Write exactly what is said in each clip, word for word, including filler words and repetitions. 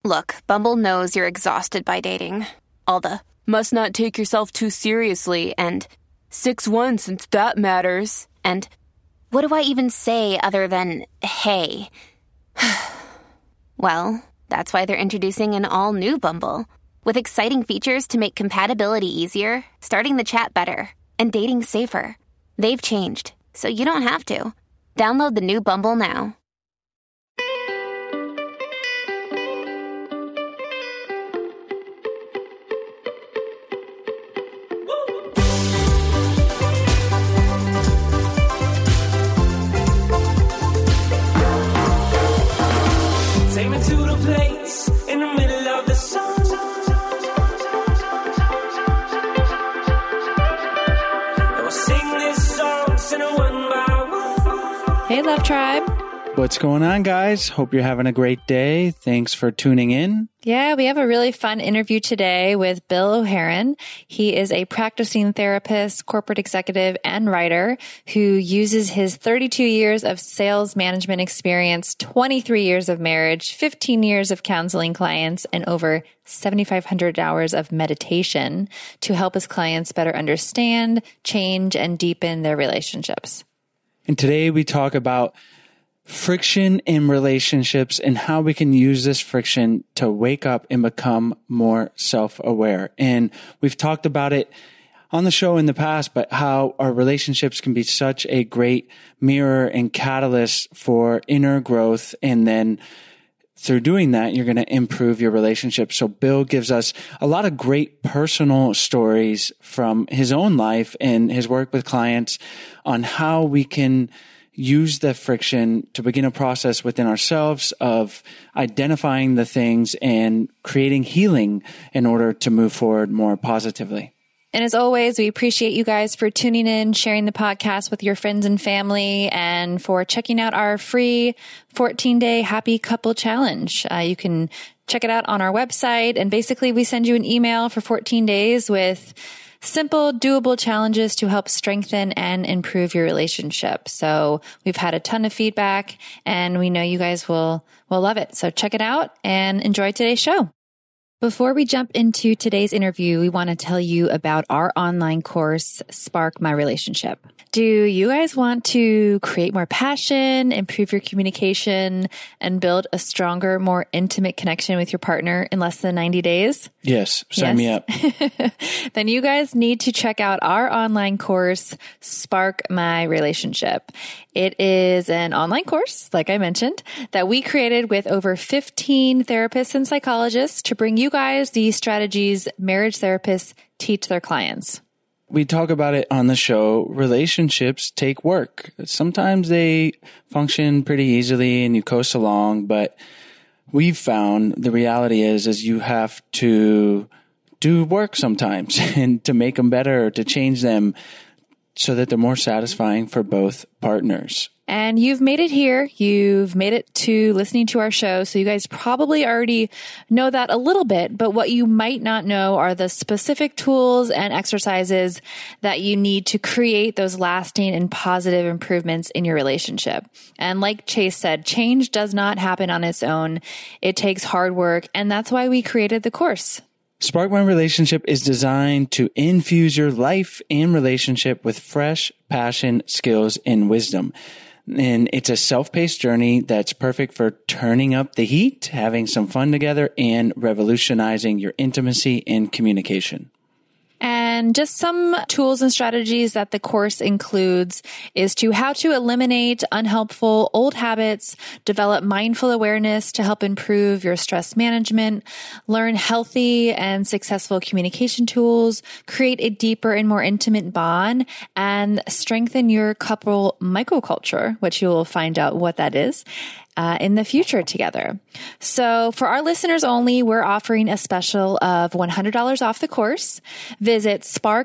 Look, Bumble knows you're exhausted by dating. All the, must not take yourself too seriously, and six one since that matters. And what do I even say other than, hey? Well, that's why they're introducing an all-new Bumble, with exciting features to make compatibility easier, starting the chat better, and dating safer. They've changed, so you don't have to. Download the new Bumble now. Take me to the place in the middle of the sun. And we'll sing this song, sing it one by one. Hey, Love Tribe. What's going on, guys? Hope you're having a great day. Thanks for tuning in. Yeah, we have a really fun interview today with Bill O'Haron. He is a practicing therapist, corporate executive, and writer who uses his thirty-two years of sales management experience, twenty-three years of marriage, fifteen years of counseling clients, and over seventy-five hundred hours of meditation to help his clients better understand, change, and deepen their relationships. And today we talk about friction in relationships and how we can use this friction to wake up and become more self-aware. And we've talked about it on the show in the past, but how our relationships can be such a great mirror and catalyst for inner growth. And then through doing that, you're going to improve your relationship. So Bill gives us a lot of great personal stories from his own life and his work with clients on how we can use the friction to begin a process within ourselves of identifying the things and creating healing in order to move forward more positively. And as always, we appreciate you guys for tuning in, sharing the podcast with your friends and family, and for checking out our free fourteen-day Happy Couple Challenge. Uh, you can check it out on our website. And basically, we send you an email for fourteen days with simple, doable challenges to help strengthen and improve your relationship. So we've had a ton of feedback, and we know you guys will, will love it. So check it out and enjoy today's show. Before we jump into today's interview, we want to tell you about our online course, Spark My Relationship. Do you guys want to create more passion, improve your communication, and build a stronger, more intimate connection with your partner in less than ninety days? Yes, sign yes. me up. Then you guys need to check out our online course, Spark My Relationship. It is an online course, like I mentioned, that we created with over fifteen therapists and psychologists to bring you guys the strategies marriage therapists teach their clients. We talk about it on the show. Relationships take work. Sometimes they function pretty easily and you coast along, but we've found the reality is, is you have to do work sometimes and to make them better, to change them so that they're more satisfying for both partners. And you've made it here. You've made it to listening to our show. So you guys probably already know that a little bit, but what you might not know are the specific tools and exercises that you need to create those lasting and positive improvements in your relationship. And like Chase said, change does not happen on its own. It takes hard work. And that's why we created the course. Spark My Relationship is designed to infuse your life and relationship with fresh passion, skills, and wisdom. And it's a self-paced journey that's perfect for turning up the heat, having some fun together, and revolutionizing your intimacy and communication. And just some tools and strategies that the course includes is to how to eliminate unhelpful old habits, develop mindful awareness to help improve your stress management, learn healthy and successful communication tools, create a deeper and more intimate bond, and strengthen your couple microculture, which you will find out what that is. Uh, in the future together. So for our listeners only, we're offering a special of one hundred dollars off the course. Visit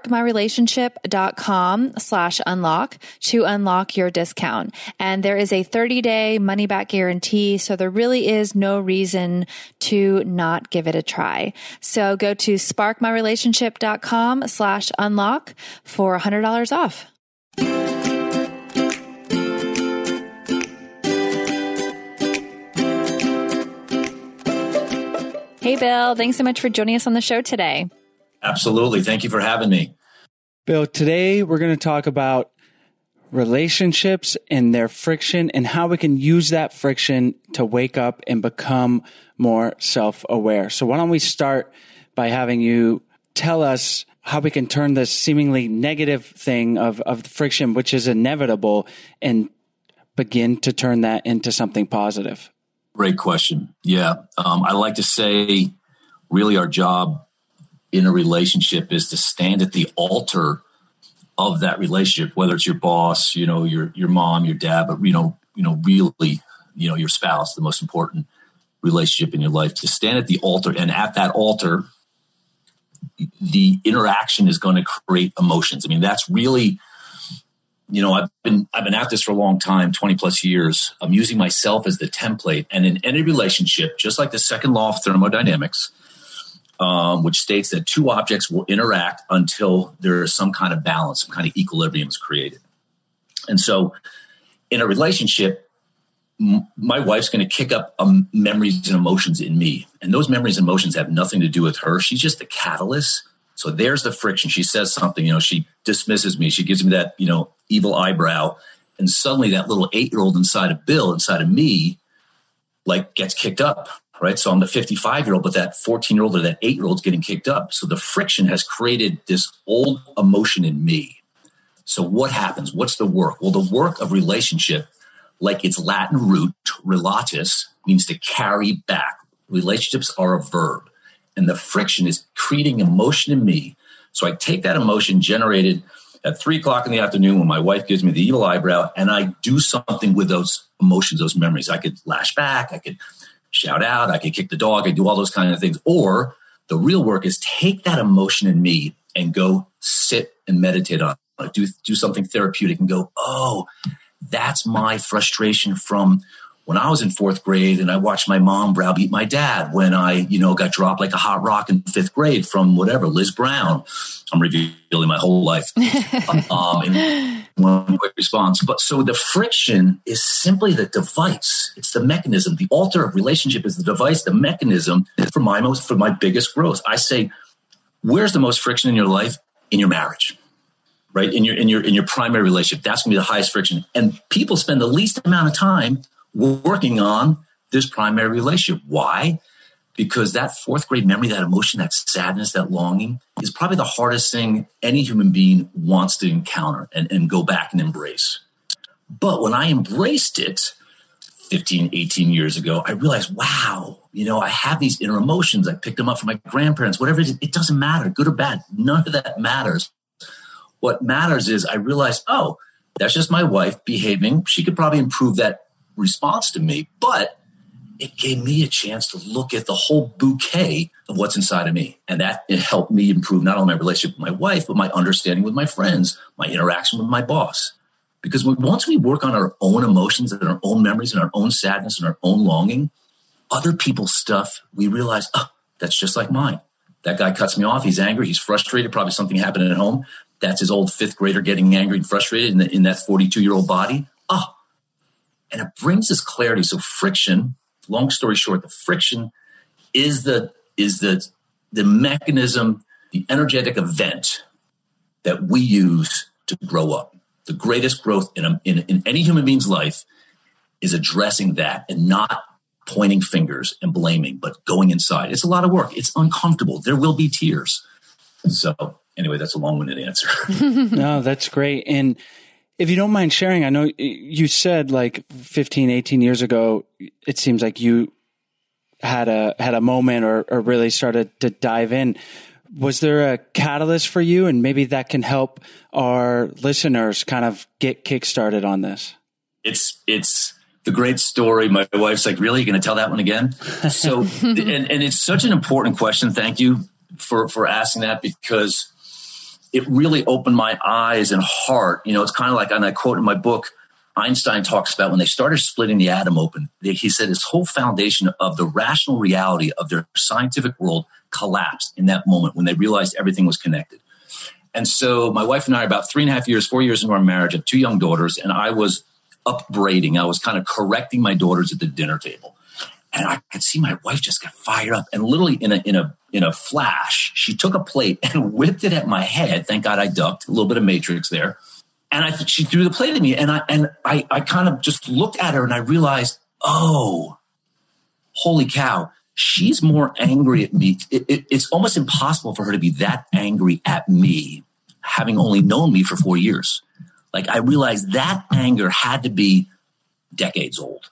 sparkmyrelationship.com slash unlock to unlock your discount. And there is a thirty day money back guarantee. So there really is no reason to not give it a try. So go to sparkmyrelationship.com slash unlock for one hundred dollars off. Hey, Bill. Thanks so much for joining us on the show today. Absolutely. Thank you for having me. Bill, today we're going to talk about relationships and their friction and how we can use that friction to wake up and become more self-aware. So why don't we start by having you tell us how we can turn this seemingly negative thing of, of friction, which is inevitable, and begin to turn that into something positive? Great question. Yeah. Um, I like to say really our job in a relationship is to stand at the altar of that relationship, whether it's your boss, you know, your, your mom, your dad, but, you know, you know, really, you know, your spouse, the most important relationship in your life, to stand at the altar. And at that altar, the interaction is going to create emotions. I mean, that's really, you know, I've been, I've been at this for a long time, twenty plus years. I'm using myself as the template. And in any relationship, just like the second law of thermodynamics, um, which states that two objects will interact until there is some kind of balance, some kind of equilibrium is created. And so in a relationship, m- my wife's going to kick up um, memories and emotions in me. And those memories and emotions have nothing to do with her. She's just the catalyst. So there's the friction. She says something, you know, she dismisses me. She gives me that, you know, evil eyebrow. And suddenly that little eight-year-old inside of Bill, inside of me, like gets kicked up, right? So I'm the fifty-five-year-old, but that fourteen-year-old or that eight-year-old's getting kicked up. So the friction has created this old emotion in me. So what happens? What's the work? Well, the work of relationship, like its Latin root, relatus, means to carry back. Relationships are a verb. And the friction is creating emotion in me. So I take that emotion generated at three o'clock in the afternoon when my wife gives me the evil eyebrow, and I do something with those emotions, those memories. I could lash back. I could shout out. I could kick the dog. I do all those kind of things. Or the real work is take that emotion in me and go sit and meditate on it. Do, do something therapeutic and go, oh, that's my frustration from when I was in fourth grade and I watched my mom browbeat my dad when I, you know, got dropped like a hot rock in fifth grade from whatever, Liz Brown. I'm revealing my whole life. um, in one quick response. But so the friction is simply the device. It's the mechanism. The altar of relationship is the device, the mechanism for my most, for my biggest growth. I say, where's the most friction in your life? In your marriage. Right? In your, in your, in your primary relationship. That's going to be the highest friction. And people spend the least amount of time working on this primary relationship. Why? Because that fourth grade memory, that emotion, that sadness, that longing is probably the hardest thing any human being wants to encounter and, and go back and embrace. But when I embraced it fifteen, eighteen years ago, I realized, wow, you know, I have these inner emotions. I picked them up from my grandparents, whatever it is. It doesn't matter, good or bad. None of that matters. What matters is I realized, oh, that's just my wife behaving. She could probably improve that response to me, but it gave me a chance to look at the whole bouquet of what's inside of me. And that it helped me improve not only my relationship with my wife, but my understanding with my friends, my interaction with my boss. Because once we work on our own emotions and our own memories and our own sadness and our own longing, other people's stuff, we realize, oh, that's just like mine. That guy cuts me off. He's angry. He's frustrated. Probably something happened at home. That's his old fifth grader getting angry and frustrated in, the, in that forty-two-year-old body. Oh, and it brings this clarity. So friction, long story short, the friction is the is the the mechanism, the energetic event that we use to grow up. The greatest growth in, a, in in any human being's life is addressing that and not pointing fingers and blaming, but going inside. It's a lot of work. It's uncomfortable. There will be tears. So anyway, that's a long-winded answer. No, that's great. And if you don't mind sharing, I know you said like fifteen, eighteen years ago, it seems like you had a had a moment or, or really started to dive in. Was there a catalyst for you? And maybe that can help our listeners kind of get kickstarted on this. It's it's the great story. My wife's like, really? You're going to tell that one again? So, and, and it's such an important question. Thank you for, for asking that, because it really opened my eyes and heart. You know, it's kind of like, and I quote in my book, Einstein talks about when they started splitting the atom open, he said his whole foundation of the rational reality of their scientific world collapsed in that moment when they realized everything was connected. And so my wife and I are about three and a half years, four years into our marriage, I have two young daughters, and I was upbraiding. I was kind of correcting my daughters at the dinner table. And I could see my wife just got fired up, and literally in a in a in a flash, she took a plate and whipped it at my head. Thank God I ducked. A little bit of Matrix there, and I she threw the plate at me, and I and I I kind of just looked at her, and I realized, oh, holy cow, she's more angry at me. It, it, it's almost impossible for her to be that angry at me, having only known me for four years. Like, I realized that anger had to be decades old.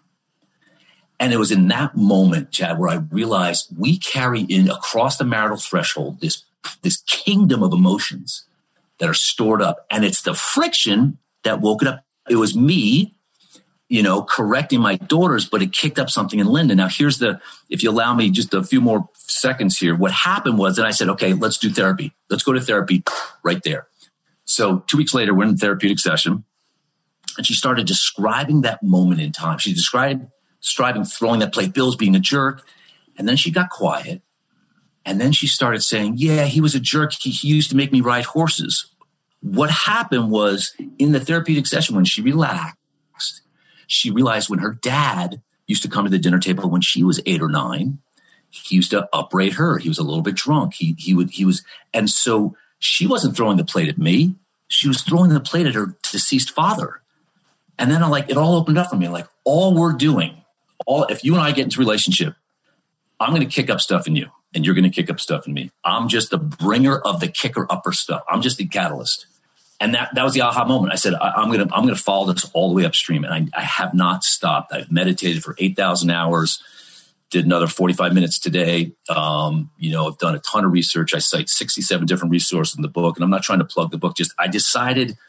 And it was in that moment, Chad, where I realized we carry in across the marital threshold this, this kingdom of emotions that are stored up. And it's the friction that woke it up. It was me, you know, correcting my daughters, but it kicked up something in Linda. Now, here's the, if you allow me just a few more seconds here, what happened was that I said, okay, let's do therapy. Let's go to therapy right there. So two weeks later, we're in a therapeutic session, and she started describing that moment in time. She described Striving, throwing that plate, Bill's being a jerk. And then she got quiet. And then she started saying, yeah, he was a jerk. He, he used to make me ride horses. What happened was, in the therapeutic session, when she relaxed, she realized when her dad used to come to the dinner table when she was eight or nine, he used to upbraid her. He was a little bit drunk. He, he would, he was, and so she wasn't throwing the plate at me. She was throwing the plate at her deceased father. And then I like, it all opened up for me. Like, all we're doing, All, if you and I get into a relationship, I'm going to kick up stuff in you, and you're going to kick up stuff in me. I'm just the bringer of the kicker upper stuff. I'm just the catalyst. And that, that was the aha moment. I said, I, I'm going to, I'm going to follow this all the way upstream. And I, I have not stopped. I've meditated for eight thousand hours, did another forty-five minutes today. Um, you know, I've done a ton of research. I cite sixty-seven different resources in the book, and I'm not trying to plug the book. Just, I decided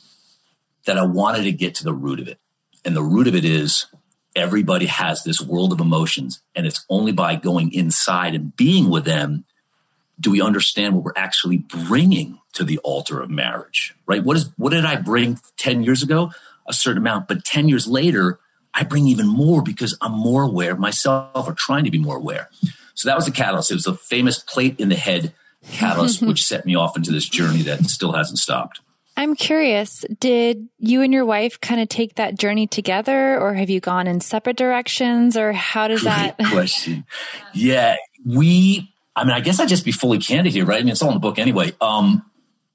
that I wanted to get to the root of it. And the root of it is, everybody has this world of emotions, and it's only by going inside and being with them do we understand what we're actually bringing to the altar of marriage, right? What is, what did I bring ten years ago? A certain amount, but ten years later, I bring even more because I'm more aware of myself, or trying to be more aware. So that was the catalyst. It was the famous plate in the head catalyst, which set me off into this journey that still hasn't stopped. I'm curious, did you and your wife kind of take that journey together, or have you gone in separate directions, or how does that? Great question. Yeah, we, I mean, I guess I'd just be fully candid here, right? I mean, it's all in the book anyway. Um,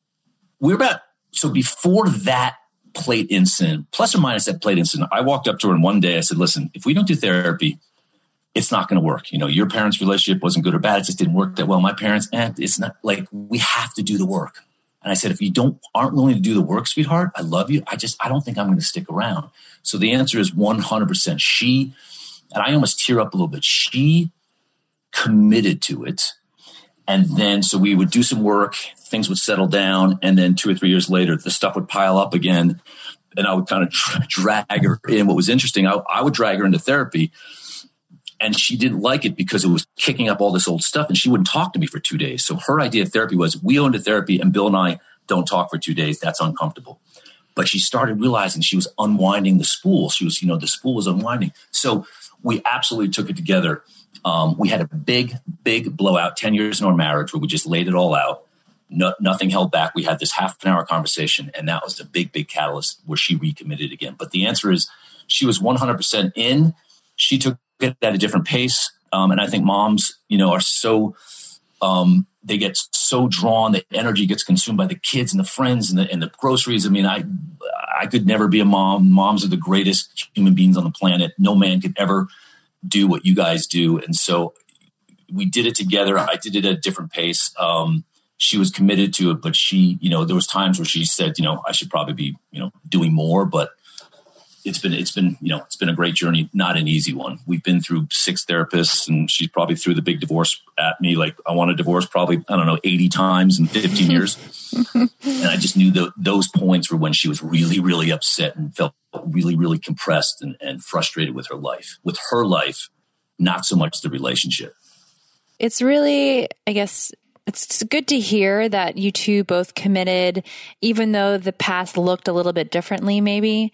we're about, so before that plate incident, plus or minus that plate incident, I walked up to her, and one day I said, listen, if we don't do therapy, it's not going to work. You know, your parents' relationship wasn't good or bad. It just didn't work that well. My parents, and it's not, like, we have to do the work. And I said, if you don't aren't willing to do the work, sweetheart, I love you. I just, I don't think I'm going to stick around. So the answer is one hundred percent. She, and I almost tear up a little bit, she committed to it. And then, so we would do some work, things would settle down. And then two or three years later, the stuff would pile up again. And I would kind of drag her in. What was interesting, I, I would drag her into therapy. And she didn't like it because it was kicking up all this old stuff, and she wouldn't talk to me for two days. So her idea of therapy was, we go into therapy and Bill and I don't talk for two days. That's uncomfortable. But she started realizing she was unwinding the spool. She was, you know, the spool was unwinding. So we absolutely took it together. Um, we had a big, big blowout, ten years in our marriage, where we just laid it all out. No, nothing held back. We had this half an hour conversation, and that was the big, big catalyst where she recommitted again. But the answer is, she was one hundred percent in. She took it at a different pace. Um, and I think moms, you know, are so, um, they get so drawn, the energy gets consumed by the kids and the friends and the, and the groceries. I mean, I, I could never be a mom. Moms are the greatest human beings on the planet. No man could ever do what you guys do. And so we did it together. I did it at a different pace. Um, she was committed to it, but she, you know, there was times where she said, you know, I should probably be, you know, doing more, but it's been, it's been, you know, it's been a great journey, not an easy one. We've been through six therapists, and she's probably threw the big divorce at me. Like, I want a divorce probably, I don't know, eighty times in fifteen years. And I just knew that those points were when she was really, really upset and felt really, really compressed and, and frustrated with her life, with her life, not so much the relationship. It's really, I guess, it's good to hear that you two both committed, even though the path looked a little bit differently, maybe.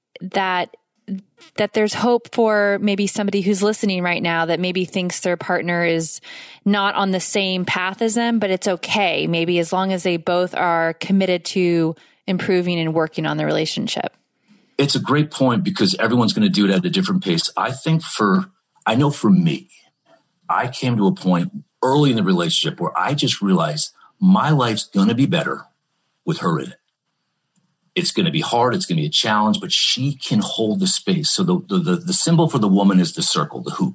that that there's hope for maybe somebody who's listening right now that maybe thinks their partner is not on the same path as them, but it's okay. Maybe as long as they both are committed to improving and working on the relationship. It's a great point, because everyone's going to do it at a different pace. I think for, I know for me, I came to a point early in the relationship where I just realized my life's going to be better with her in it. It's going to be hard. It's going to be a challenge, but she can hold the space. So the, the, the, the symbol for the woman is the circle, the hoop.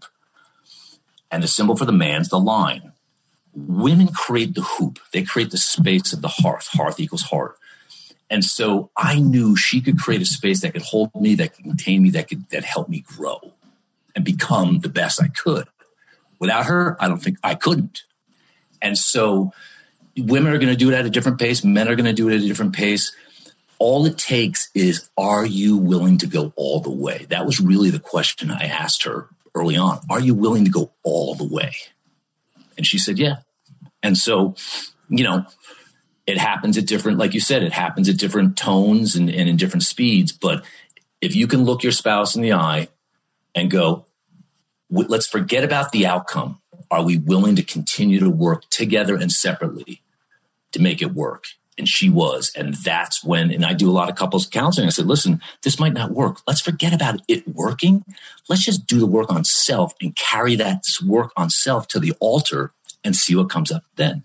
And the symbol for the man's the line. Women create the hoop. They create the space of the hearth. Hearth equals heart. And so I knew she could create a space that could hold me, that could contain me, that could that help me grow and become the best I could. Without her, I don't think I couldn't. And so women are going to do it at a different pace. Men are going to do it at a different pace. All it takes is, are you willing to go all the way? That was really the question I asked her early on. Are you willing to go all the way? And she said, yeah. And so, you know, it happens at different, like you said, it happens at different tones and, and in different speeds. But if you can look your spouse in the eye and go, let's forget about the outcome. Are we willing to continue to work together and separately to make it work? And she was. And that's when, and I do a lot of couples counseling. I said, listen, this might not work. Let's forget about it working. Let's just do the work on self and carry that work on self to the altar and see what comes up then.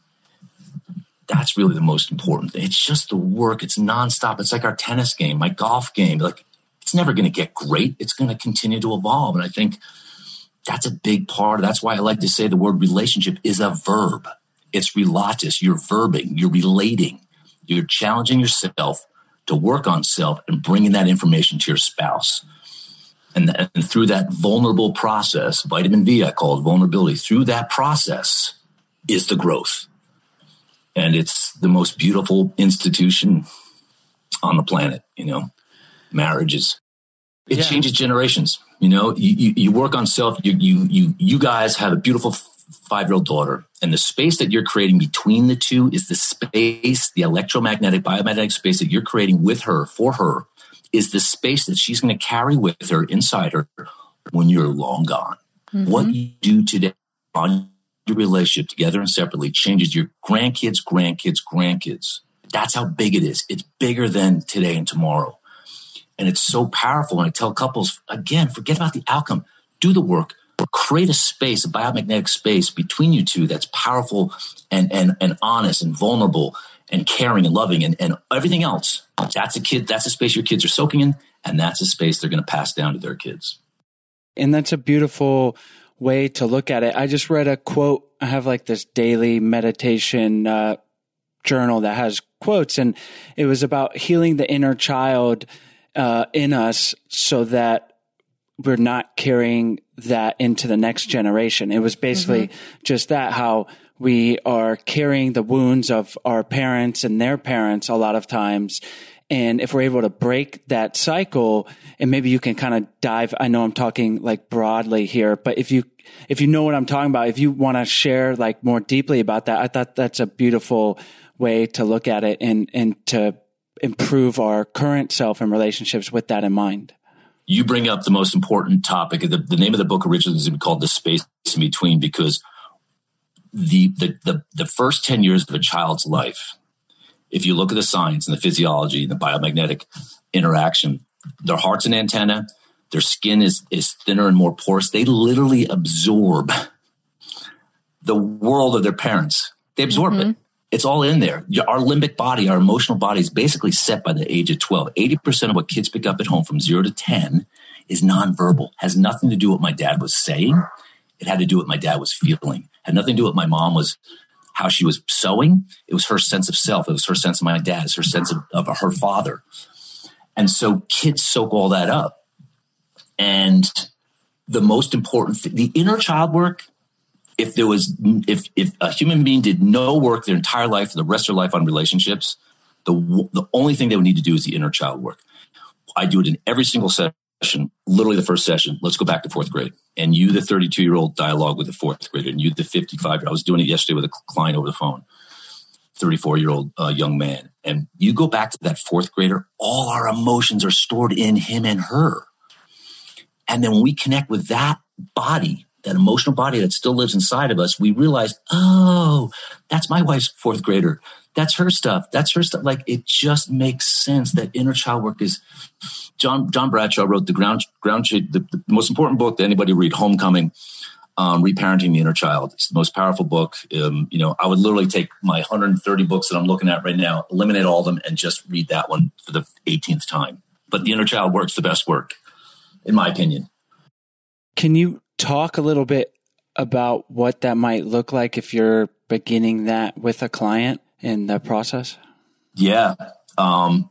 That's really the most important thing. It's just the work. It's nonstop. It's like our tennis game, my golf game. Like, it's never going to get great. It's going to continue to evolve. And I think that's a big part. That's why I like to say the word relationship is a verb. It's relatus. You're verbing. You're relating. You're challenging yourself to work on self and bringing that information to your spouse. And, and through that vulnerable process, vitamin V, I call it vulnerability, through that process is the growth. And it's the most beautiful institution on the planet, you know, marriages. It yeah. changes generations. You know, you, you, you work on self. You, you, you, you guys have a beautiful five-year-old daughter, and the space that you're creating between the two is the space, the electromagnetic, biomagnetic space that you're creating with her, for her, is the space that she's going to carry with her inside her when you're long gone. Mm-hmm. What you do today on your relationship, together and separately, changes your grandkids, grandkids, grandkids. That's how big it is. It's bigger than today and tomorrow. And it's so powerful. And I tell couples, again, forget about the outcome. Do the work. Create a space, a biomagnetic space between you two that's powerful and and and honest and vulnerable and caring and loving and, and everything else. That's a kid. That's a space your kids are soaking in, and that's a space they're going to pass down to their kids. And that's a beautiful way to look at it. I just read a quote. I have like this daily meditation uh, journal that has quotes, and it was about healing the inner child uh, in us so that we're not carrying that into the next generation. It was basically mm-hmm. just that, how we are carrying the wounds of our parents and their parents a lot of times. And if we're able to break that cycle, and maybe you can kind of dive, I know I'm talking like broadly here, but if you, if you know what I'm talking about, if you want to share like more deeply about that, I thought that's a beautiful way to look at it and, and to improve our current self and relationships with that in mind. You bring up the most important topic. The, the name of the book originally is called The Space in Between, because the, the, the, the first ten years of a child's life, if you look at the science and the physiology and the biomagnetic interaction, their heart's an antenna, their skin is, is thinner and more porous. They literally absorb the world of their parents. They absorb mm-hmm. it. It's all in there. Our limbic body, our emotional body is basically set by the age of twelve. eighty percent of what kids pick up at home from zero to ten is nonverbal. Has nothing to do with what my dad was saying. It had to do with what my dad was feeling. Had nothing to do with what my mom was, how she was sewing. It was her sense of self. It was her sense of my dad. It's her sense of, of her father. And so kids soak all that up. And the most important thing, the inner child work, If there was, if if a human being did no work their entire life, for the rest of their life on relationships, the the only thing they would need to do is the inner child work. I do it in every single session, literally the first session. Let's go back to fourth grade. And you, the thirty-two-year-old, dialogue with the fourth grader, and you, the fifty-five-year-old. I was doing it yesterday with a client over the phone, thirty-four-year-old uh, young man. And you go back to that fourth grader, all our emotions are stored in him and her. And then when we connect with that body, that emotional body that still lives inside of us, we realize, oh, that's my wife's fourth grader. That's her stuff. That's her stuff. Like, it just makes sense that inner child work is, John, John Bradshaw wrote the ground, ground, the, the most important book that anybody read, Homecoming, um, Reparenting the Inner Child. It's the most powerful book. Um, you know, I would literally take my one hundred thirty books that I'm looking at right now, eliminate all of them, and just read that one for the eighteenth time. But the inner child work's the best work, in my opinion. Can you talk a little bit about what that might look like if you're beginning that with a client in the process? Yeah. Um,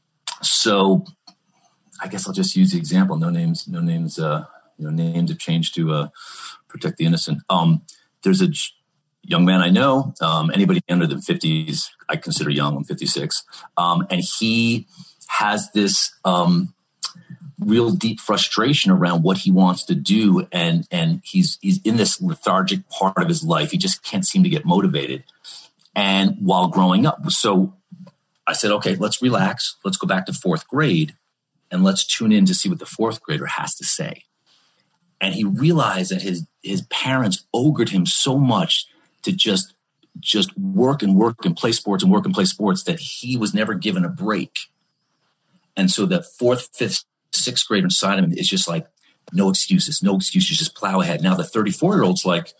so I guess I'll just use the example. No names, no names, uh, you know, names have changed to uh, protect the innocent. Um, there's a young man I know, um, anybody under the fifties, I consider young, I'm fifty-six. Um, and he has this, um, real deep frustration around what he wants to do. And, and he's, he's in this lethargic part of his life. He just can't seem to get motivated. And while growing up, so I said, okay, let's relax. Let's go back to fourth grade and let's tune in to see what the fourth grader has to say. And he realized that his, his parents ogred him so much to just, just work and work and play sports and work and play sports that he was never given a break. And so the fourth, fifth, sixth grader inside of him is just like, no excuses, no excuses, just plow ahead. Now the thirty-four year old's like,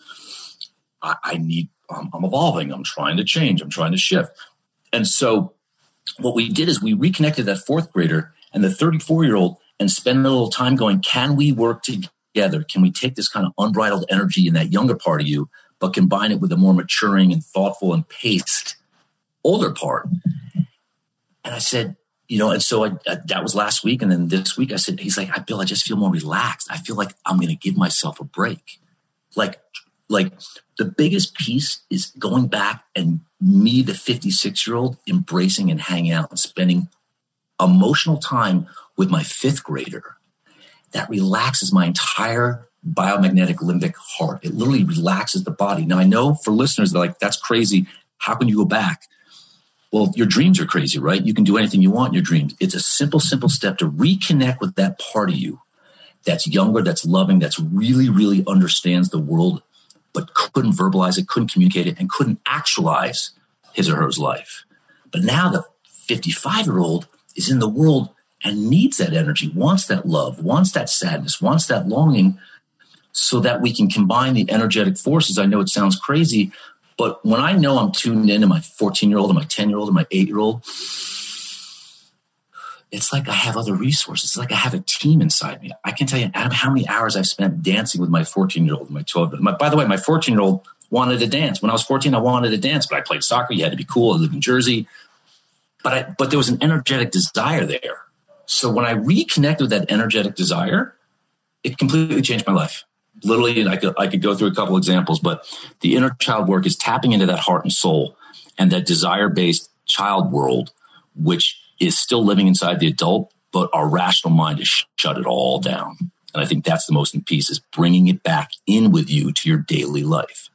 I, I need, um, I'm evolving. I'm trying to change. I'm trying to shift. And so what we did is we reconnected that fourth grader and the thirty-four year old and spend a little time going, can we work together? Can we take this kind of unbridled energy in that younger part of you, but combine it with a more maturing and thoughtful and paced older part? And I said, you know, and so I, I, that was last week. And then this week I said, he's like, I Bill, I just feel more relaxed. I feel like I'm going to give myself a break. Like, like the biggest piece is going back and me, the fifty-six year old, embracing and hanging out and spending emotional time with my fifth grader. That relaxes my entire biomagnetic limbic heart. It literally relaxes the body. Now I know for listeners, they're like, that's crazy. How can you go back? Well, your dreams are crazy, right? You can do anything you want in your dreams. It's a simple, simple step to reconnect with that part of you that's younger, that's loving, that's really, really understands the world, but couldn't verbalize it, couldn't communicate it, and couldn't actualize his or her life. But now the fifty-five year old is in the world and needs that energy, wants that love, wants that sadness, wants that longing, so that we can combine the energetic forces. I know it sounds crazy, but when I know I'm tuned into my fourteen year old and my ten year old and my eight year old, it's like I have other resources. It's like I have a team inside me. I can tell you, Adam, how many hours I've spent dancing with my fourteen year old and my twelve year old. By the way, my fourteen year old wanted to dance. When I was fourteen, I wanted to dance, but I played soccer. You had to be cool. I lived in Jersey. But I, but there was an energetic desire there. So when I reconnected with that energetic desire, it completely changed my life. Literally, and I could, I could go through a couple examples, but the inner child work is tapping into that heart and soul and that desire-based child world, which is still living inside the adult, but our rational mind has sh- shut it all down. And I think that's the most important piece, is bringing it back in with you to your daily life.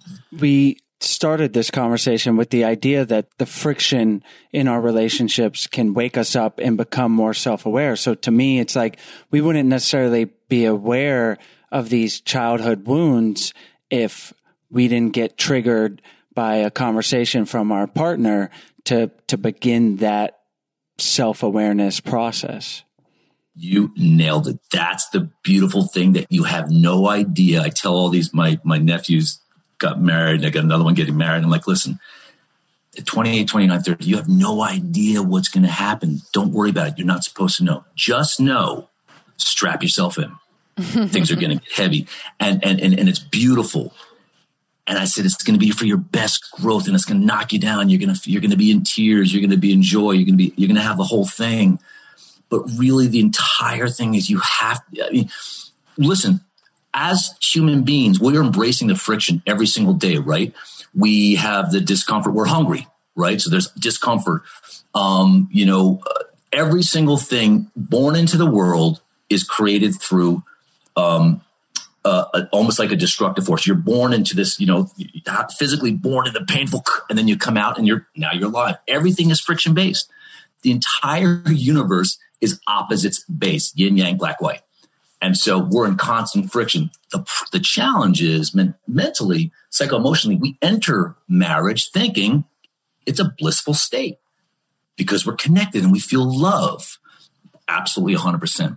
We started this conversation with the idea that the friction in our relationships can wake us up and become more self-aware. So to me, it's like we wouldn't necessarily be aware of these childhood wounds if we didn't get triggered by a conversation from our partner to to begin that self-awareness process. You nailed it. That's the beautiful thing, that you have no idea. I tell all these, my my nephews got married and I got another one getting married. I'm like, listen, at twenty-eight, twenty-nine, thirty, you have no idea what's going to happen. Don't worry about it. You're not supposed to know. Just know, strap yourself in. Things are getting heavy, and, and, and, and it's beautiful. And I said, it's going to be for your best growth, and it's going to knock you down. You're going to, you're going to be in tears. You're going to be in joy. You're going to be, you're going to have the whole thing. But really the entire thing is you have, I mean, listen, as human beings, we're embracing the friction every single day, right? We have the discomfort. We're hungry, right? So there's discomfort. Um, you know, uh, every single thing born into the world is created through um, uh, uh, almost like a destructive force. You're born into this, you know, physically born into painful, and then you come out and you're, now you're alive. Everything is friction based. The entire universe is opposites based, yin, yang, black, white. And so we're in constant friction. The, the challenge is men, mentally, psycho-emotionally, we enter marriage thinking it's a blissful state because we're connected and we feel love. Absolutely one hundred percent.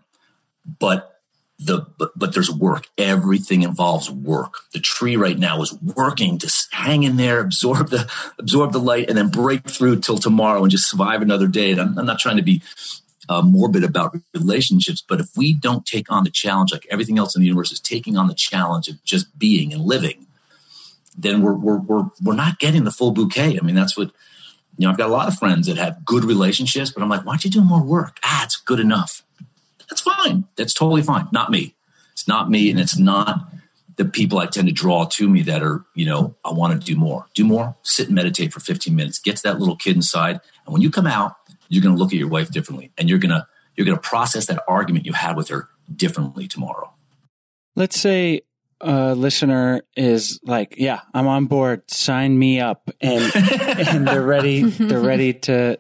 But the but, but there's work. Everything involves work. The tree right now is working to hang in there, absorb the absorb the light, and then break through till tomorrow and just survive another day. And I'm, I'm not trying to be uh, morbid about relationships, but if we don't take on the challenge, like everything else in the universe is taking on the challenge of just being and living, then we're we're we're we're not getting the full bouquet. I mean, that's what you know. I've got a lot of friends that have good relationships, but I'm like, why don't you do more work? Ah, it's good enough. That's fine. That's totally fine. Not me. It's not me. And it's not the people I tend to draw to me that are, you know, I want to do more. Do more. Sit and meditate for fifteen minutes. Get to that little kid inside. And when you come out, you're going to look at your wife differently. And you're going to, you're going to process that argument you had with her differently tomorrow. Let's say a listener is like, yeah, I'm on board. Sign me up. And, and they're ready. They're ready to,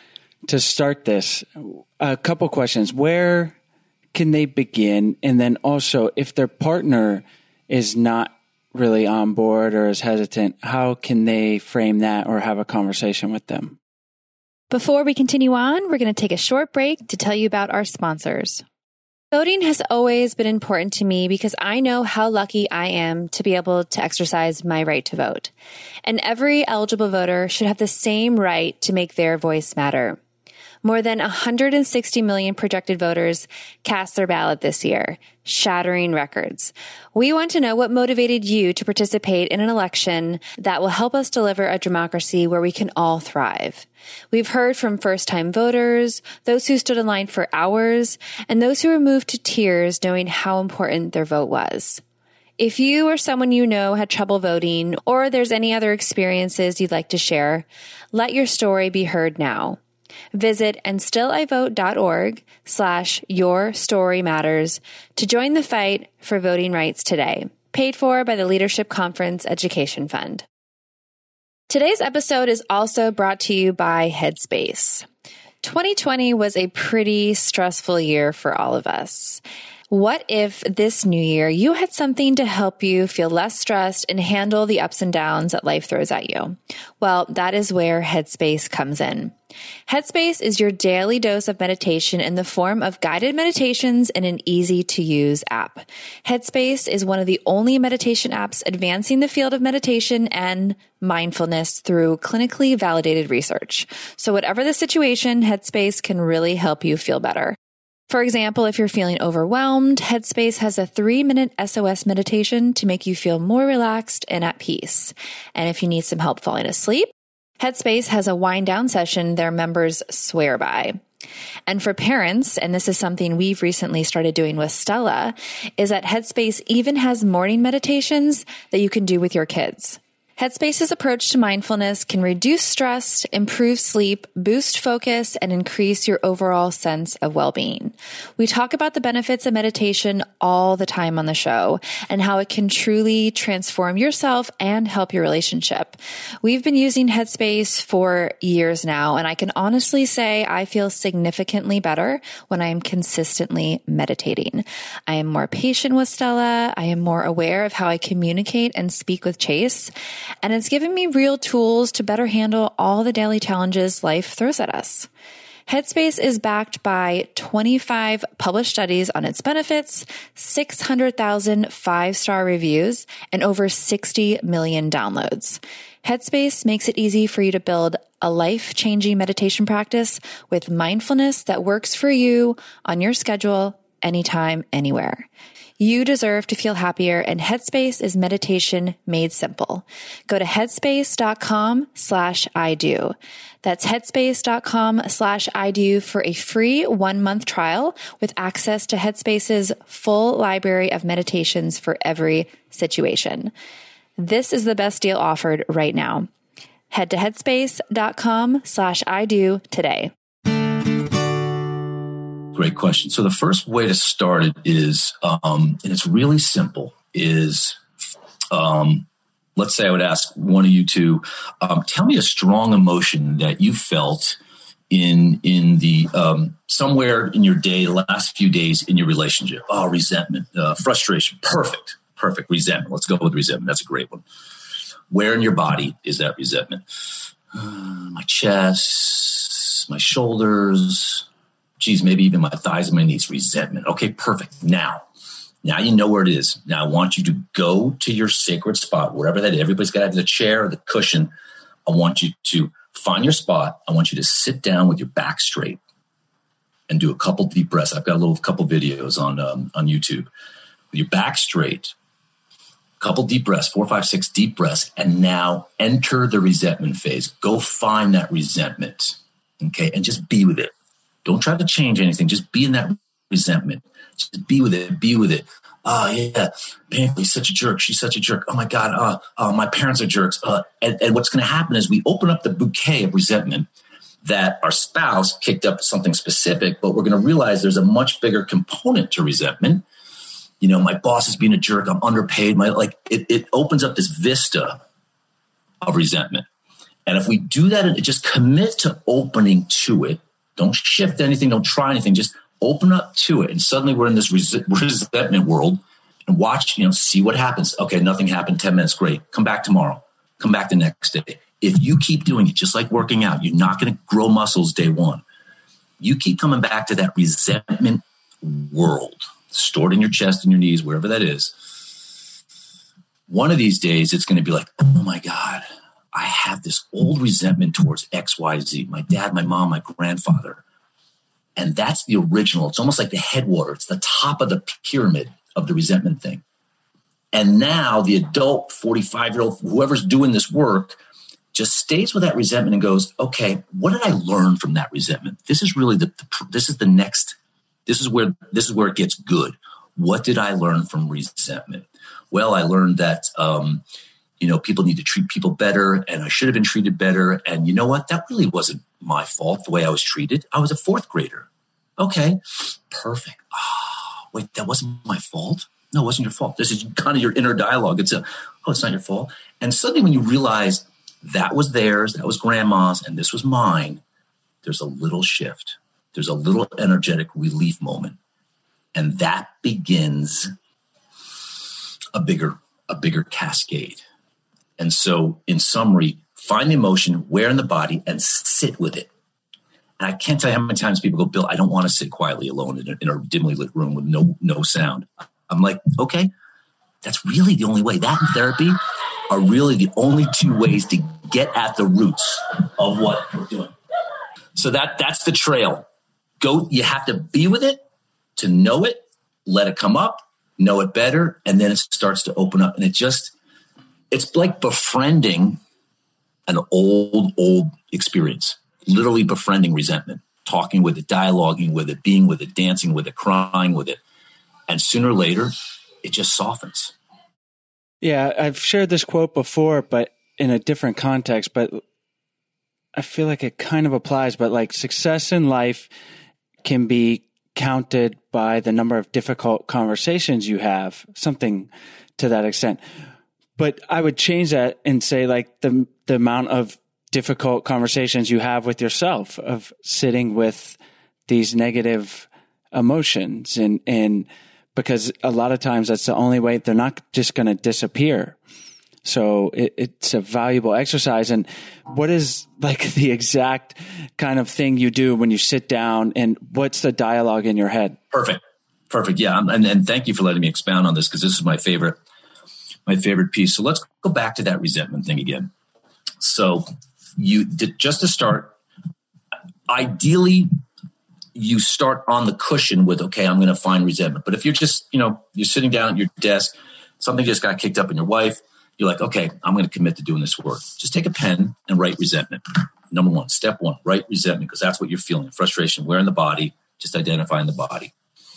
to start this. A couple questions. Where can they begin? And then also, if their partner is not really on board or is hesitant, how can they frame that or have a conversation with them? Before we continue on, we're going to take a short break to tell you about our sponsors. Voting has always been important to me because I know how lucky I am to be able to exercise my right to vote. And every eligible voter should have the same right to make their voice matter. More than one hundred sixty million projected voters cast their ballot this year, shattering records. We want to know what motivated you to participate in an election that will help us deliver a democracy where we can all thrive. We've heard from first-time voters, those who stood in line for hours, and those who were moved to tears knowing how important their vote was. If you or someone you know had trouble voting, or there's any other experiences you'd like to share, let your story be heard now. Visit and still I vote dot org slash your story matters to join the fight for voting rights today. Paid for by the Leadership Conference Education Fund. Today's episode is also brought to you by Headspace. twenty twenty was a pretty stressful year for all of us. What if this new year you had something to help you feel less stressed and handle the ups and downs that life throws at you? Well, that is where Headspace comes in. Headspace is your daily dose of meditation in the form of guided meditations in an easy-to-use app. Headspace is one of the only meditation apps advancing the field of meditation and mindfulness through clinically validated research. So whatever the situation, Headspace can really help you feel better. For example, if you're feeling overwhelmed, Headspace has a three-minute S O S meditation to make you feel more relaxed and at peace. And if you need some help falling asleep, Headspace has a wind-down session their members swear by. And for parents, and this is something we've recently started doing with Stella, is that Headspace even has morning meditations that you can do with your kids. Headspace's approach to mindfulness can reduce stress, improve sleep, boost focus, and increase your overall sense of well-being. We talk about the benefits of meditation all the time on the show and how it can truly transform yourself and help your relationship. We've been using Headspace for years now, and I can honestly say I feel significantly better when I am consistently meditating. I am more patient with Stella. I am more aware of how I communicate and speak with Chase. And it's given me real tools to better handle all the daily challenges life throws at us. Headspace is backed by twenty-five published studies on its benefits, six hundred thousand five-star reviews, and over sixty million downloads. Headspace makes it easy for you to build a life-changing meditation practice with mindfulness that works for you on your schedule, anytime, anywhere. You deserve to feel happier, and Headspace is meditation made simple. Go to headspace.com slash I do. That's headspace.com slash I do for a free one-month trial with access to Headspace's full library of meditations for every situation. This is the best deal offered right now. Head to headspace.com slash I do today. Great question. So the first way to start it is, um, and it's really simple, is um, let's say I would ask one of you to um, tell me a strong emotion that you felt in in the um, somewhere in your day, the last few days in your relationship. Oh, resentment, uh, frustration. Perfect, perfect. Resentment. Let's go with resentment. That's a great one. Where in your body is that resentment? Uh, my chest, my shoulders. Geez, maybe even my thighs and my knees. Resentment. Okay, perfect. Now, now you know where it is. Now I want you to go to your sacred spot, wherever that is. Everybody's got to have the chair or the cushion. I want you to find your spot. I want you to sit down with your back straight and do a couple deep breaths. I've got a little couple videos on um, on YouTube. With your back straight, a couple deep breaths, four, five, six deep breaths, and now enter the resentment phase. Go find that resentment, okay, and just be with it. Don't try to change anything. Just be in that resentment. Just be with it. Be with it. Oh, yeah, painful. He's such a jerk. She's such a jerk. Oh, my God. Uh, uh, my parents are jerks. Uh, and, and what's going to happen is we open up the bouquet of resentment that our spouse kicked up something specific, but we're going to realize there's a much bigger component to resentment. You know, my boss is being a jerk. I'm underpaid. My like it, it opens up this vista of resentment. And if we do that and just commit to opening to it, don't shift anything. Don't try anything. Just open up to it. And suddenly we're in this res- resentment world and watch, you know, see what happens. Okay, nothing happened. ten minutes. Great. Come back tomorrow. Come back the next day. If you keep doing it, just like working out, you're not going to grow muscles day one. You keep coming back to that resentment world, stored in your chest and your knees, wherever that is. One of these days, it's going to be like, oh my God, I have this old resentment towards X, Y, Z, my dad, my mom, my grandfather. And that's the original. It's almost like the headwater. It's the top of the pyramid of the resentment thing. And now the adult forty-five-year-old, whoever's doing this work, just stays with that resentment and goes, okay, what did I learn from that resentment? This is really the, the this is the next, this is where this is where it gets good. What did I learn from resentment? Well, I learned that um, you know, people need to treat people better, and I should have been treated better. And you know what? That really wasn't my fault, the way I was treated. I was a fourth grader. Okay, perfect. Oh, wait, that wasn't my fault? No, it wasn't your fault. This is kind of your inner dialogue. It's a, oh, it's not your fault. And suddenly when you realize that was theirs, that was grandma's, and this was mine, there's a little shift. There's a little energetic relief moment. And that begins a bigger, a bigger cascade. And so in summary, find the emotion, where in the body, and sit with it. And I can't tell you how many times people go, Bill, I don't want to sit quietly alone in a, in a dimly lit room with no no sound. I'm like, okay, that's really the only way. That and therapy are really the only two ways to get at the roots of what we're doing. So that that's the trail. Go. You have to be with it to know it, let it come up, know it better, and then it starts to open up. And it just, it's like befriending an old, old experience. Literally befriending resentment, talking with it, dialoguing with it, being with it, dancing with it, crying with it. And sooner or later, it just softens. Yeah, I've shared this quote before, but in a different context, but I feel like it kind of applies. But like, success in life can be counted by the number of difficult conversations you have, something to that extent. But I would change that and say like the the amount of difficult conversations you have with yourself, of sitting with these negative emotions. And, and because a lot of times that's the only way, they're not just going to disappear. So it, it's a valuable exercise. And what is like the exact kind of thing you do when you sit down, and what's the dialogue in your head? Perfect. Perfect. Yeah. And, and thank you for letting me expound on this, because this is my favorite, my favorite piece. So let's go back to that resentment thing again. So you did, just to start, ideally you start on the cushion with, okay, I'm going to find resentment. But if you're just, you know, you're sitting down at your desk, something just got kicked up in your wife, you're like, okay, I'm going to commit to doing this work. Just take a pen and write resentment. Number one, step one, write resentment, because that's what you're feeling. Frustration, where in the body, just identifying the body.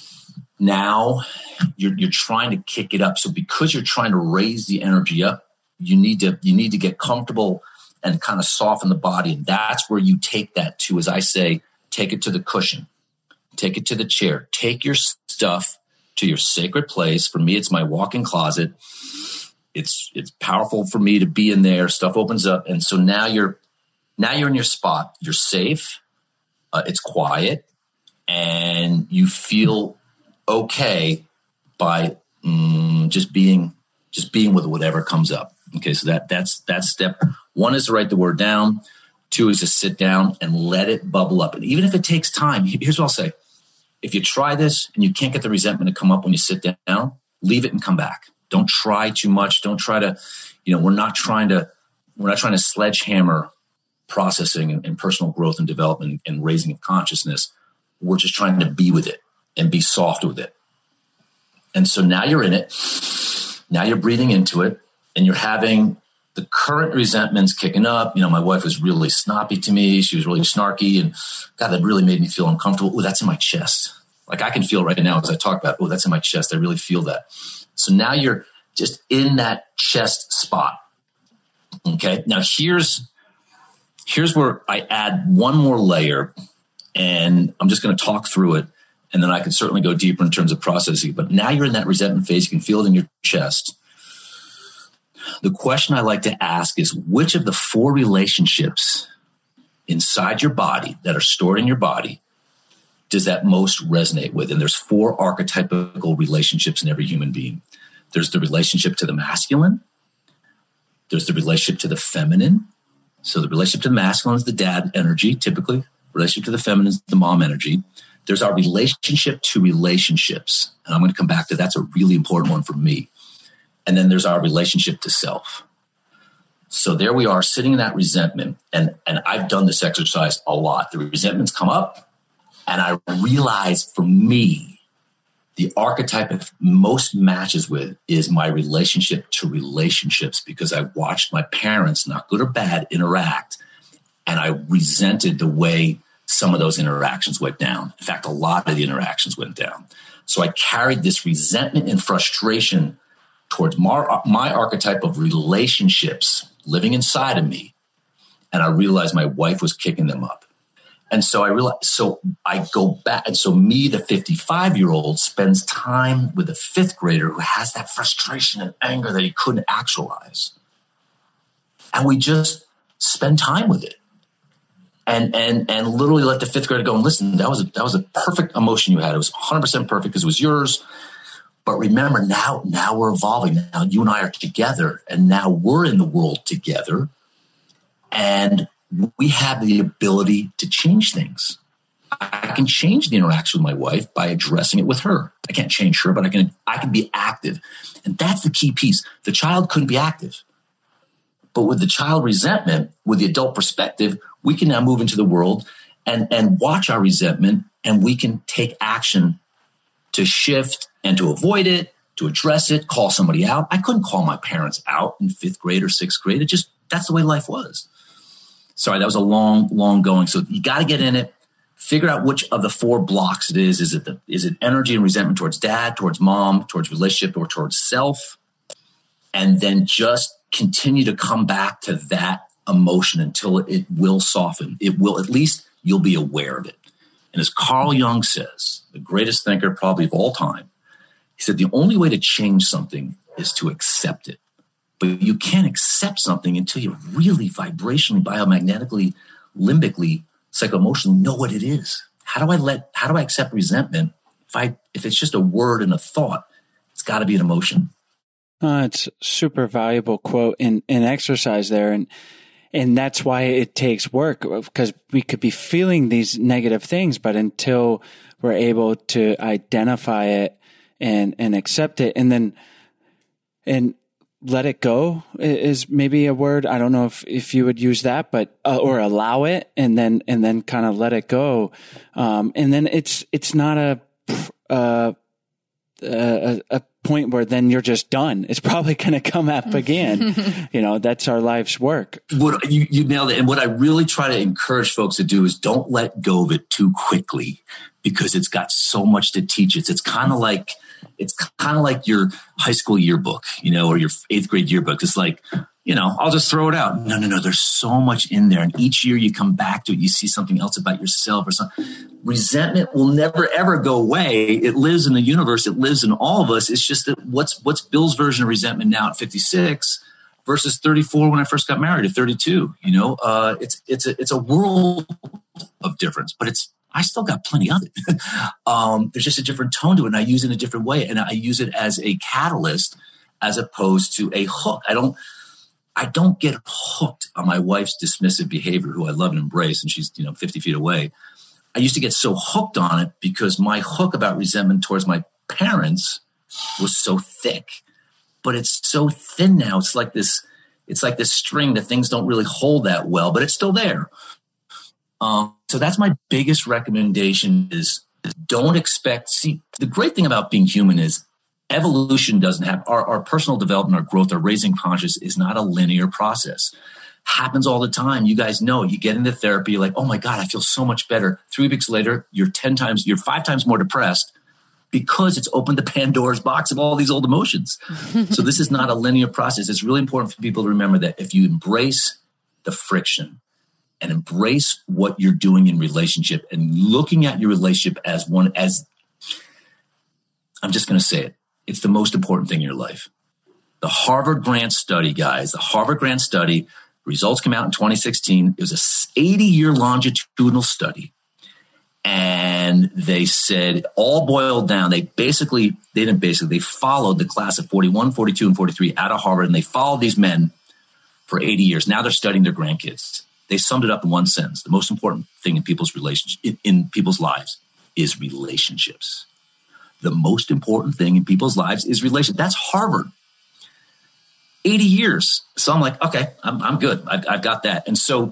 Now you're, you're trying to kick it up. So because you're trying to raise the energy up, you need to, you need to get comfortable and kind of soften the body. And that's where you take that to, as I say, take it to the cushion, take it to the chair, take your stuff to your sacred place. For me, it's my walk-in closet. It's, it's powerful for me to be in there. Stuff opens up. And so now you're, now you're in your spot. You're safe. Uh, it's quiet, and you feel okay by mm, just being just being with whatever comes up. Okay, so that that's that's step one is to write the word down. Two is to sit down and let it bubble up. And even if it takes time, here's what I'll say. If you try this and you can't get the resentment to come up when you sit down, leave it and come back. Don't try too much. Don't try to, you know, we're not trying to, we're not trying to sledgehammer processing and, and personal growth and development and raising of consciousness. We're just trying to be with it and be soft with it. And so now you're in it. Now you're breathing into it and you're having the current resentments kicking up. You know, my wife was really snappy to me. She was really snarky, and God, that really made me feel uncomfortable. Oh, that's in my chest. Like I can feel right now as I talk about, oh, that's in my chest. I really feel that. So now you're just in that chest spot. Okay. Now here's, here's where I add one more layer, and I'm just going to talk through it. And then I can certainly go deeper in terms of processing. But now you're in that resentment phase. You can feel it in your chest. The question I like to ask is, which of the four relationships inside your body that are stored in your body does that most resonate with? And there's four archetypical relationships in every human being. There's the relationship to the masculine. There's the relationship to the feminine. So the relationship to the masculine is the dad energy, typically. Relationship to the feminine is the mom energy. There's our relationship to relationships. And I'm going to come back to that's a really important one for me. And then there's our relationship to self. So there we are sitting in that resentment. And, and I've done this exercise a lot. The resentments come up, and I realize for me, the archetype it most matches with is my relationship to relationships, because I watched my parents, not good or bad, interact. And I resented the way some of those interactions went down. In fact, a lot of the interactions went down. So I carried this resentment and frustration towards my, my archetype of relationships living inside of me. And I realized my wife was kicking them up. And so I realized, so I go back. And so me, the fifty-five year old, spends time with a fifth grader who has that frustration and anger that he couldn't actualize. And we just spend time with it. And, and, and literally let the fifth grader go, and listen, that was a, that was a perfect emotion you had. It was one hundred percent perfect because it was yours. But remember, now, now we're evolving. Now you and I are together, and now we're in the world together, and we have the ability to change things. I can change the interaction with my wife by addressing it with her. I can't change her, but I can, I can be active. And that's the key piece. The child couldn't be active. But with the child resentment, with the adult perspective, we can now move into the world and, and watch our resentment, and we can take action to shift and to avoid it, to address it, call somebody out. I couldn't call my parents out in fifth grade or sixth grade. It just, that's the way life was. Sorry, that was a long, long going. So you got to get in it, figure out which of the four blocks it is. Is it the, is it energy and resentment towards dad, towards mom, towards relationship, or towards self? And then just continue to come back to that emotion until it, it will soften. It will, at least you'll be aware of it. And as Carl Jung says, the greatest thinker probably of all time, he said, the only way to change something is to accept it. But you can't accept something until you really vibrationally, biomagnetically, limbically, psychoemotionally know what it is. How do I let, how do I accept resentment? If I, if it's just a word and a thought, it's got to be an emotion. Uh, it's super valuable quote and, and exercise there. And, and that's why it takes work, because we could be feeling these negative things, but until we're able to identify it and, and accept it, and then, and let it go is maybe a word. I don't know if, if you would use that, but, uh, or allow it and then, and then kind of let it go. Um, and then it's, it's not a, uh, a, a point where then you're just done. It's probably going to come up again. You know, that's our life's work. What you, you nailed it. And what I really try to encourage folks to do is don't let go of it too quickly, because it's got so much to teach us. It's kind of like, it's kind of like your high school yearbook, you know, or your eighth grade yearbook. It's like, you know, I'll just throw it out. No, no, no. There's so much in there. And each year you come back to it, you see something else about yourself or something. Resentment will never, ever go away. It lives in the universe. It lives in all of us. It's just that what's, what's Bill's version of resentment now at fifty-six versus thirty-four when I first got married at thirty-two, you know, uh, it's, it's a, it's a world of difference, but it's, I still got plenty of it. um, there's just a different tone to it, and I use it in a different way. And I use it as a catalyst as opposed to a hook. I don't, I don't get hooked on my wife's dismissive behavior, who I love and embrace, and she's, you know, fifty feet away. I used to get so hooked on it because my hook about resentment towards my parents was so thick, but it's so thin now. It's like this, it's like this string that things don't really hold that well, but it's still there. Um, so that's my biggest recommendation is, is don't expect, see, the great thing about being human is evolution doesn't have, our, our personal development, our growth, our raising conscious is not a linear process. Happens all the time. You guys know, you get into therapy, you're like, oh my God, I feel so much better. Three weeks later, you're ten times, you're five times more depressed because it's opened the Pandora's box of all these old emotions. So this is not a linear process. It's really important for people to remember that if you embrace the friction and embrace what you're doing in relationship and looking at your relationship as one, as I'm just going to say it, it's the most important thing in your life. The Harvard Grant study, guys, the Harvard Grant study, results came out in twenty sixteen. It was a eighty-year longitudinal study. And they said, all boiled down, they basically, they didn't basically, they followed the class of forty-one, forty-two, and forty-three out of Harvard, and they followed these men for eighty years. Now they're studying their grandkids. They summed it up in one sentence. The most important thing in people's relationships, in, in people's lives is relationships. The most important thing in people's lives is relationships. That's Harvard. eighty years. So I'm like, okay, I'm, I'm good. I've, I've got that. And so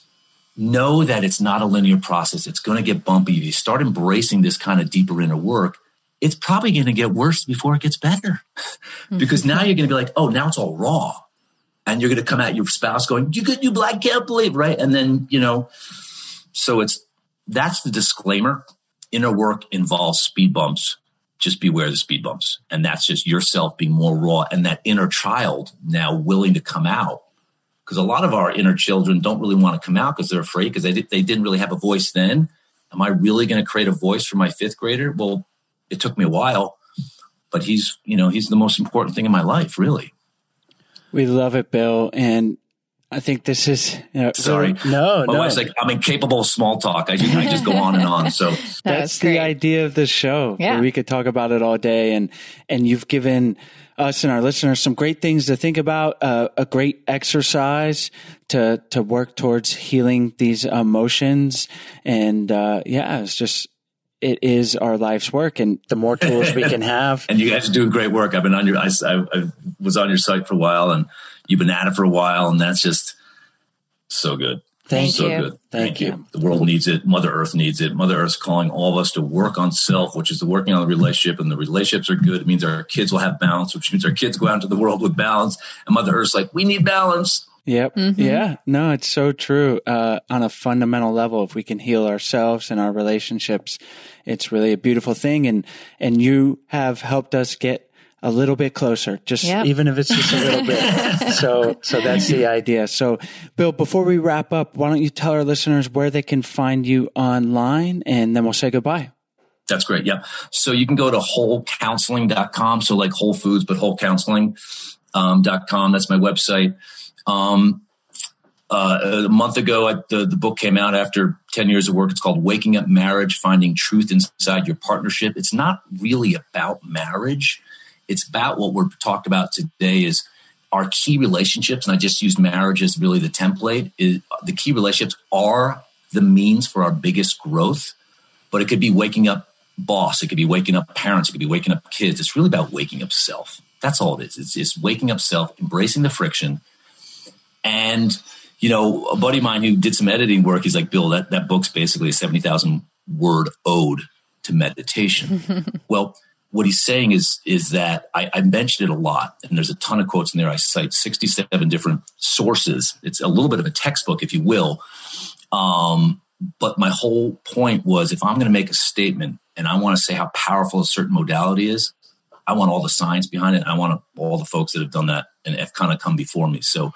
know that it's not a linear process. It's going to get bumpy. If you start embracing this kind of deeper inner work, it's probably going to get worse before it gets better. Because now you're going to be like, oh, now it's all raw. And you're going to come at your spouse going, you good, you black, can't believe, right? And then, you know, so it's, that's the disclaimer. Inner work involves speed bumps. Just beware of the speed bumps. And that's just yourself being more raw and that inner child now willing to come out. Because a lot of our inner children don't really want to come out because they're afraid because they, did, they didn't really have a voice then. Am I really going to create a voice for my fifth grader? Well, it took me a while, but he's, you know, he's the most important thing in my life, really. We love it, Bill. And I think this is, you know, sorry. No, My no. wife's like, I'm incapable of small talk. I just, I just go on and on. So that's, that's the great. idea of this show. Yeah. We could talk about it all day. And, and you've given us and our listeners some great things to think about, uh, a great exercise to, to work towards healing these emotions. And, uh, yeah, it's just, it is our life's work, and the more tools we can have. And you guys are doing great work. I've been on your, I, I, I was on your site for a while, and you've been at it for a while, and that's just so good. Thank so you. good. Thank Thank you. you. The world needs it. Mother Earth needs it. Mother Earth's calling all of us to work on self, which is the working on the relationship, and the relationships are good. It means our kids will have balance, which means our kids go out into the world with balance. And Mother Earth's like, we need balance. Yep. Mm-hmm. Yeah. No, it's so true. Uh, on a fundamental level, if we can heal ourselves and our relationships, it's really a beautiful thing. And, and you have helped us get a little bit closer, just Yep. even if it's just a little bit. So, so that's the idea. So Bill, before we wrap up, why don't you tell our listeners where they can find you online, and then we'll say goodbye. That's great. Yeah. So you can go to whole counseling dot com. So like Whole Foods, but whole counseling dot com. That's my website. Um, uh, a month ago, I, the, the book came out after ten years of work. It's called Waking Up Marriage, Finding Truth Inside Your Partnership. It's not really about marriage. It's about what we're talked about today is our key relationships. And I just used marriage as really the template. Is the key relationships are the means for our biggest growth, but it could be waking up boss. It could be waking up parents. It could be waking up kids. It's really about waking up self. That's all it is. It's, it's waking up self, embracing the friction. And, you know, a buddy of mine who did some editing work, he's like, Bill, that, that book's basically a seventy thousand word ode to meditation. Well, what he's saying is, is that I, I mentioned it a lot, and there's a ton of quotes in there. I cite sixty-seven different sources. It's a little bit of a textbook, if you will. Um, but my whole point was, if I'm going to make a statement and I want to say how powerful a certain modality is, I want all the science behind it. And I want all the folks that have done that and have kind of come before me. So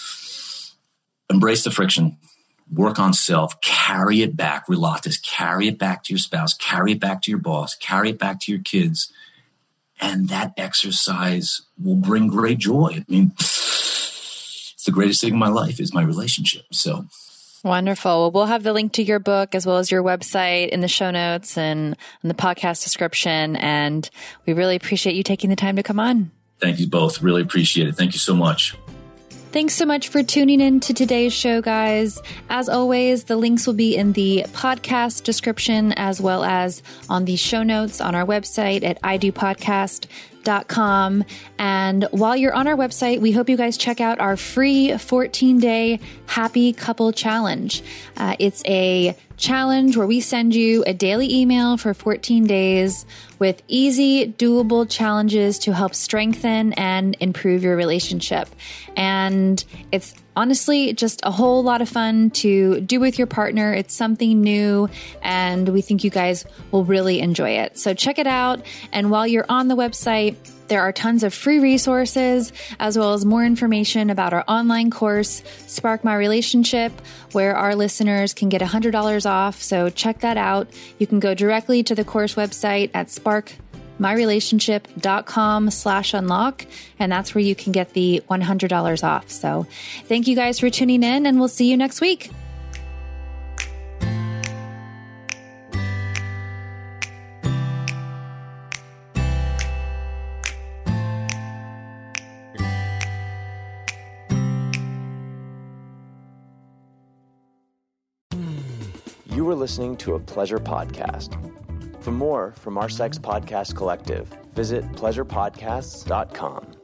embrace the friction, work on self, carry it back. Relatus, carry it back to your spouse, carry it back to your boss, carry it back to your kids. And that exercise will bring great joy. I mean, it's the greatest thing in my life is my relationship. So Wonderful. Well, we'll have the link to your book as well as your website in the show notes and in the podcast description. And we really appreciate you taking the time to come on. Thank you both. Really appreciate it. Thank you so much. Thanks so much for tuning in to today's show, guys. As always, the links will be in the podcast description as well as on the show notes on our website at i do podcast dot com. And while you're on our website, we hope you guys check out our free fourteen day Happy Couple Challenge. Uh, it's a challenge where we send you a daily email for fourteen days with easy, doable challenges to help strengthen and improve your relationship. And it's honestly just a whole lot of fun to do with your partner. It's something new, and we think you guys will really enjoy it. So check it out. And while you're on the website, there are tons of free resources as well as more information about our online course, Spark My Relationship, where our listeners can get one hundred dollars off. So check that out. You can go directly to the course website at spark my relationship dot com slash unlock, and that's where you can get the one hundred dollars off. So thank you guys for tuning in, and we'll see you next week. You were listening to a Pleasure Podcast. For more from our Sex Podcast Collective, visit pleasure podcasts dot com.